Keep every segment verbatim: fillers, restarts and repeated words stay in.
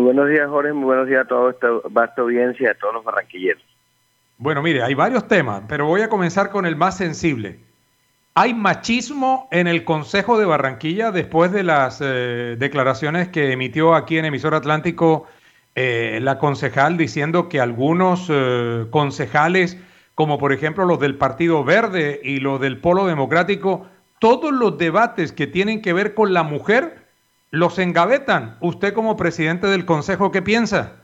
buenos días, Jorge, muy buenos días a toda esta vasta audiencia y a todos los barranquilleros. Bueno, mire, hay varios temas, pero voy a comenzar con el más sensible. ¿Hay machismo en el Consejo de Barranquilla después de las eh, declaraciones que emitió aquí en Emisor Atlántico eh, la concejal diciendo que algunos eh, concejales, como por ejemplo los del Partido Verde y los del Polo Democrático, todos los debates que tienen que ver con la mujer los engavetan? ¿Usted como presidente del Consejo qué piensa?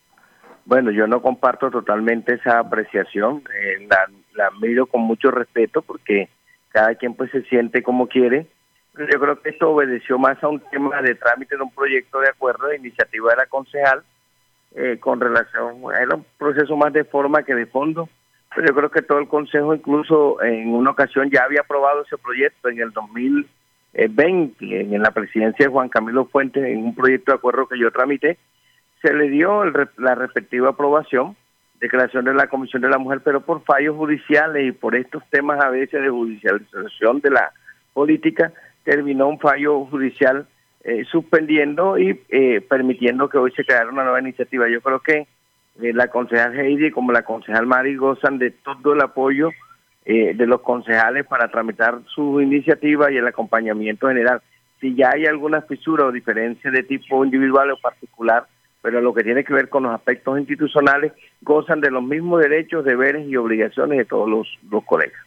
Bueno, yo no comparto totalmente esa apreciación, eh, la, la miro con mucho respeto porque cada quien pues se siente como quiere, pero yo creo que esto obedeció más a un tema de trámite de un proyecto de acuerdo de iniciativa de la concejal eh, con relación, era un proceso más de forma que de fondo, pero yo creo que todo el consejo incluso en una ocasión ya había aprobado ese proyecto en el dos mil veinte, en la presidencia de Juan Camilo Fuentes, en un proyecto de acuerdo que yo tramité, se le dio el, la respectiva aprobación, declaración de la Comisión de la Mujer, pero por fallos judiciales y por estos temas a veces de judicialización de la política, terminó un fallo judicial eh, suspendiendo y eh, permitiendo que hoy se creara una nueva iniciativa. Yo creo que eh, la concejal Heidi como la concejal Mari gozan de todo el apoyo eh, de los concejales para tramitar su iniciativa y el acompañamiento general. Si ya hay alguna fisura o diferencia de tipo individual o particular, pero lo que tiene que ver con los aspectos institucionales, gozan de los mismos derechos, deberes y obligaciones de todos los, los colegas.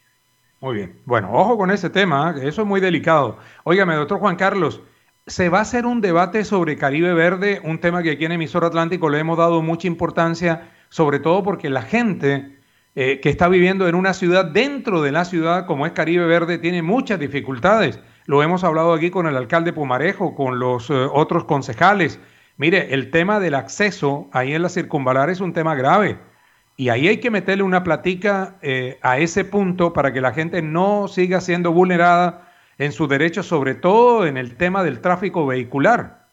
Muy bien. Bueno, ojo con ese tema, que eso es muy delicado. Óigame, doctor Juan Carlos, ¿se va a hacer un debate sobre Caribe Verde? Un tema que aquí en Emisor Atlántico le hemos dado mucha importancia, sobre todo porque la gente eh, que está viviendo en una ciudad, dentro de la ciudad, como es Caribe Verde, tiene muchas dificultades. Lo hemos hablado aquí con el alcalde Pumarejo, con los eh, otros concejales. Mire, el tema del acceso ahí en la circunvalar es un tema grave y ahí hay que meterle una platica eh, a ese punto para que la gente no siga siendo vulnerada en sus derechos, sobre todo en el tema del tráfico vehicular.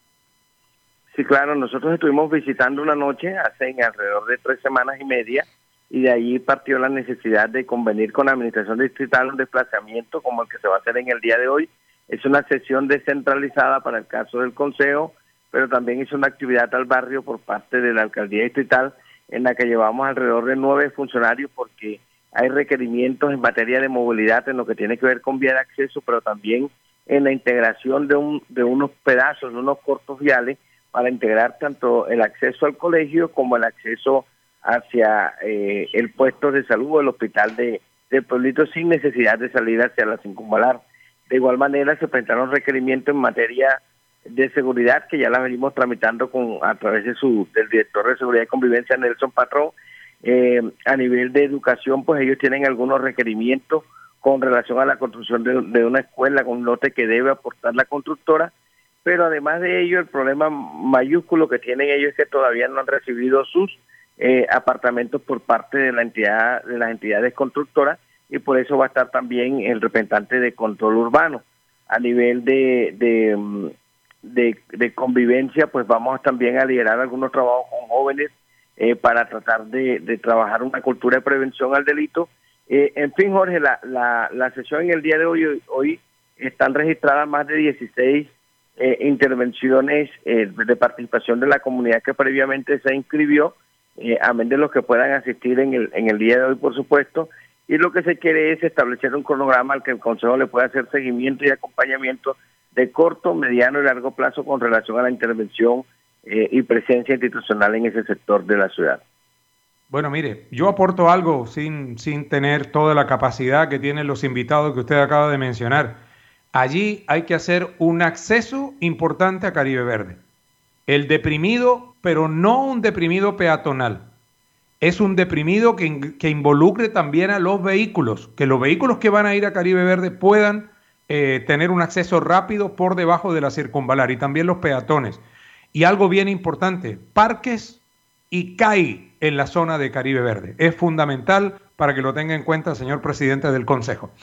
Sí, claro, nosotros estuvimos visitando una noche hace alrededor de tres semanas y media y de ahí partió la necesidad de convenir con la administración distrital un desplazamiento como el que se va a hacer en el día de hoy. Es una sesión descentralizada para el caso del consejo, pero también hizo una actividad al barrio por parte de la alcaldía distrital en la que llevamos alrededor de nueve funcionarios porque hay requerimientos en materia de movilidad en lo que tiene que ver con vía de acceso, pero también en la integración de, un, de unos pedazos, de unos cortos viales para integrar tanto el acceso al colegio como el acceso hacia eh, el puesto de salud o el hospital de, de pueblito sin necesidad de salir hacia la circunvalar. De igual manera se presentaron requerimientos en materia de seguridad que ya la venimos tramitando con a través de su del director de seguridad y convivencia Nelson Patrón. Eh, a nivel de educación, pues ellos tienen algunos requerimientos con relación a la construcción de, de una escuela con un lote que debe aportar la constructora, pero además de ello el problema mayúsculo que tienen ellos es que todavía no han recibido sus eh, apartamentos por parte de la entidad de las entidades constructoras y por eso va a estar también el representante de control urbano. A nivel de, de De, de convivencia, pues vamos también a liderar algunos trabajos con jóvenes eh, para tratar de, de trabajar una cultura de prevención al delito. Eh, en fin, Jorge, la, la, la sesión en el día de hoy, hoy están registradas más de dieciséis eh, intervenciones eh, de participación de la comunidad que previamente se inscribió, eh, amén de los que puedan asistir en el, en el día de hoy, por supuesto, y lo que se quiere es establecer un cronograma al que el Consejo le pueda hacer seguimiento y acompañamiento de corto, mediano y largo plazo con relación a la intervención eh, y presencia institucional en ese sector de la ciudad. Bueno, mire, yo aporto algo sin, sin tener toda la capacidad que tienen los invitados que usted acaba de mencionar. Allí hay que hacer un acceso importante a Caribe Verde. El deprimido, pero no un deprimido peatonal. Es un deprimido que, que involucre también a los vehículos, que los vehículos que van a ir a Caribe Verde puedan Eh, tener un acceso rápido por debajo de la circunvalar y también los peatones. Y algo bien importante, parques y C A I en la zona de Caribe Verde. Es fundamental para que lo tenga en cuenta, señor presidente del Consejo.